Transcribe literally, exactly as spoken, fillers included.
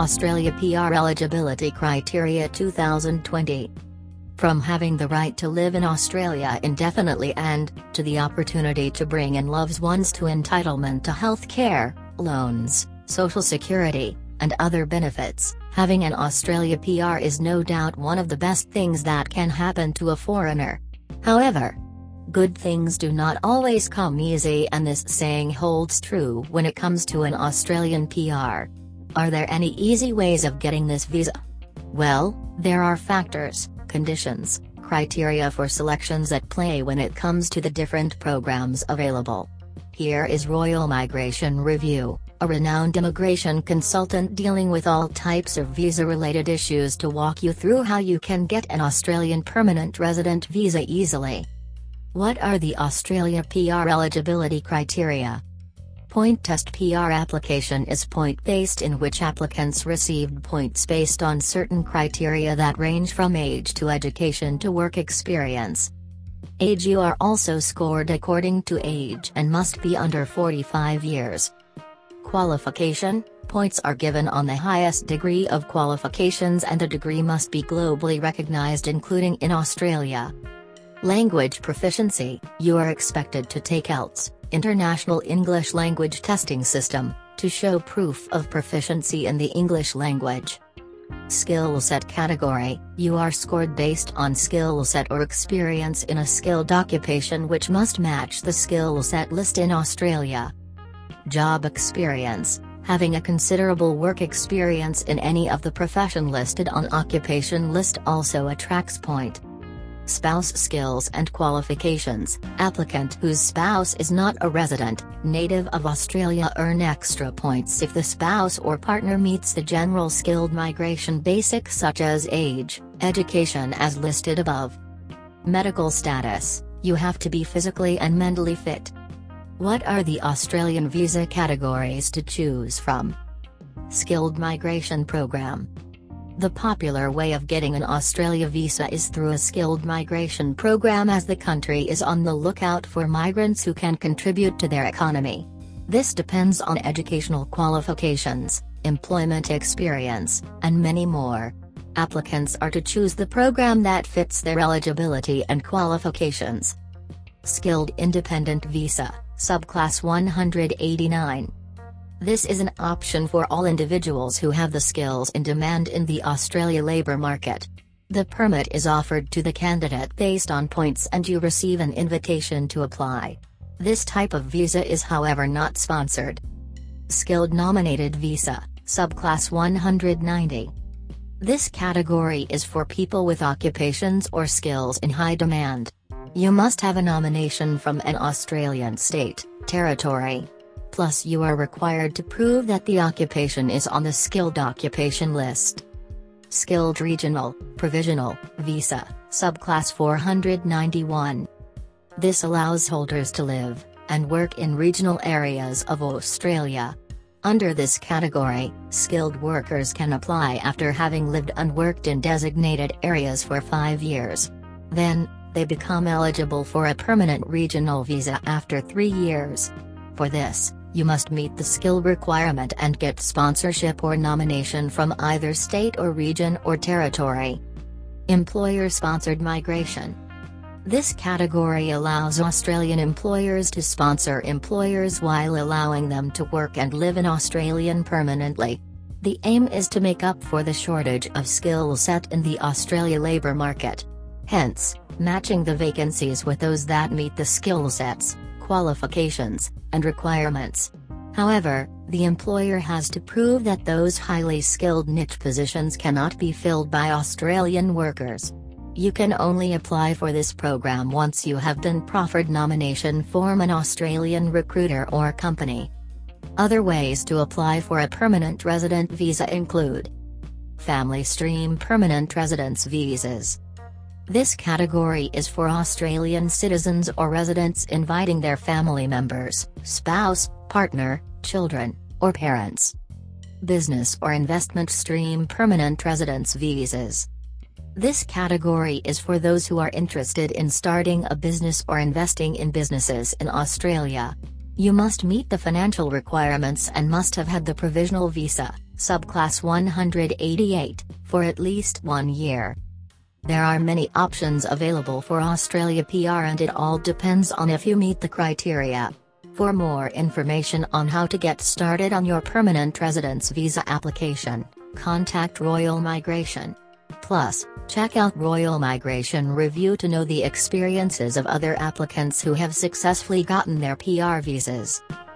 Australia P R Eligibility Criteria two thousand twenty. From having the right to live in Australia indefinitely and, to the opportunity to bring in loved ones to entitlement to health care, loans, social security, and other benefits, having an Australia P R is no doubt one of the best things that can happen to a foreigner. However, good things do not always come easy, and this saying holds true when it comes to an Australian P R. Are there any easy ways of getting this visa? Well, there are factors, conditions, criteria for selections at play when it comes to the different programs available. Here is Royal Migration Review, a renowned immigration consultant dealing with all types of visa-related issues, to walk you through how you can get an Australian permanent resident visa easily. What are the Australia P R eligibility criteria? Point test P R application is point-based, in which applicants received points based on certain criteria that range from age to education to work experience. Age: you are also scored according to age and must be under forty-five years. Qualification: points are given on the highest degree of qualifications, and the degree must be globally recognized, including in Australia. Language proficiency: you are expected to take I E L T S, International English Language Testing System, to show proof of proficiency in the English language. Skill set category: you are scored based on skill set or experience in a skilled occupation which must match the skill set list in Australia. Job experience: having a considerable work experience in any of the profession listed on occupation list also attracts point. Spouse skills and qualifications: applicant whose spouse is not a resident, native of Australia earn extra points if the spouse or partner meets the general skilled migration basics such as age, education as listed above. Medical status: you have to be physically and mentally fit. What are the Australian visa categories to choose from? Skilled migration program. The popular way of getting an Australia visa is through a skilled migration program, as the country is on the lookout for migrants who can contribute to their economy. This depends on educational qualifications, employment experience, and many more. Applicants are to choose the program that fits their eligibility and qualifications. Skilled Independent Visa, Subclass one hundred eighty-nine. This is an option for all individuals who have the skills in demand in the Australia labour market. The permit is offered to the candidate based on points, and you receive an invitation to apply. This type of visa is however not sponsored. Skilled Nominated Visa, Subclass one hundred ninety. This category is for people with occupations or skills in high demand. You must have a nomination from an Australian state, territory. Plus you are required to prove that the occupation is on the skilled occupation list. Skilled Regional, Provisional, Visa, Subclass four hundred ninety-one. This allows holders to live and work in regional areas of Australia. Under this category, skilled workers can apply after having lived and worked in designated areas for five years. Then, they become eligible for a permanent regional visa after three years. For this, you must meet the skill requirement and get sponsorship or nomination from either state or region or territory. Employer-sponsored migration. This category allows Australian employers to sponsor employers while allowing them to work and live in Australia permanently. The aim is to make up for the shortage of skill set in the Australia labour market. Hence, matching the vacancies with those that meet the skill sets, qualifications, and requirements. However, the employer has to prove that those highly skilled niche positions cannot be filled by Australian workers. You can only apply for this program once you have been proffered nomination from an Australian recruiter or company. Other ways to apply for a permanent resident visa include Family Stream Permanent Residence Visas. This category is for Australian citizens or residents inviting their family members, spouse, partner, children, or parents. Business or Investment Stream Permanent Residence Visas. This category is for those who are interested in starting a business or investing in businesses in Australia. You must meet the financial requirements and must have had the provisional visa, Subclass one hundred eighty-eight, for at least one year. There are many options available for Australia P R and it all depends on if you meet the criteria. For more information on how to get started on your permanent residence visa application, contact Royal Migration. Plus, check out Royal Migration Review to know the experiences of other applicants who have successfully gotten their P R visas.